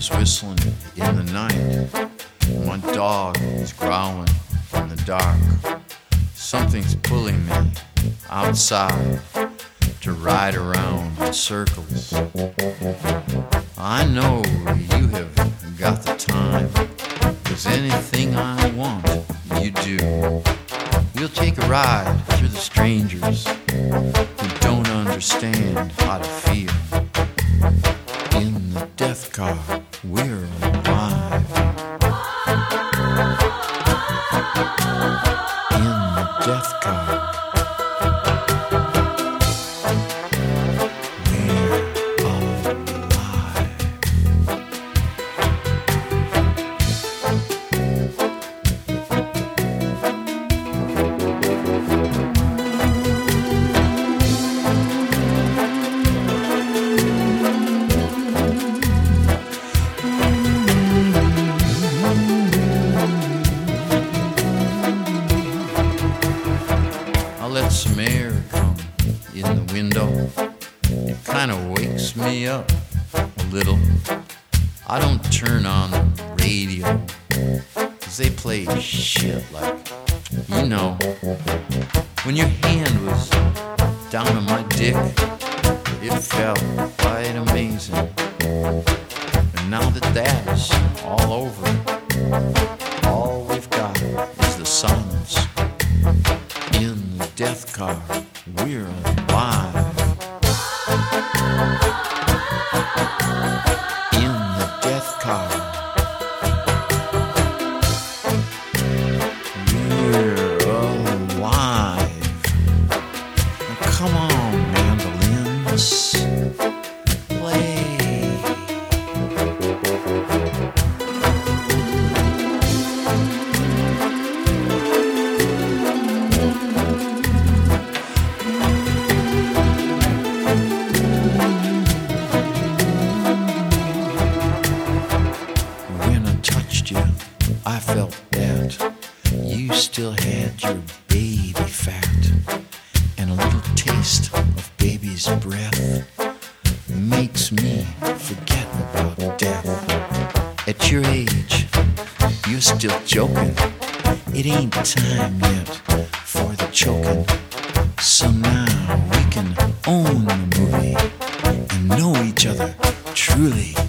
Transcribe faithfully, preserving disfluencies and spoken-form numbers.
is whistling in the night. My dog is growling in the dark. Something's pulling me outside to ride around in circles. I know you have got the time, 'cause anything I want, you do. We'll take a ride through the strangers who don't understand how to feel. In the death car, we're alive. In the death car, we're alive. I let some air come in the window. It kind of wakes me up a little. I don't turn on the radio, 'cause they play shit like, you know, when your hand was down on my dick, it felt quite amazing. And now that that is all over, all we've got is the silence. In the death car, we're alive. In the death car, we're alive. Now come on, mandolins, play. I felt that you still had your baby fat and a little taste of baby's breath makes me forget about death. At your age, you're still joking. It ain't time yet for the choking. So now we can own the movie and know each other truly.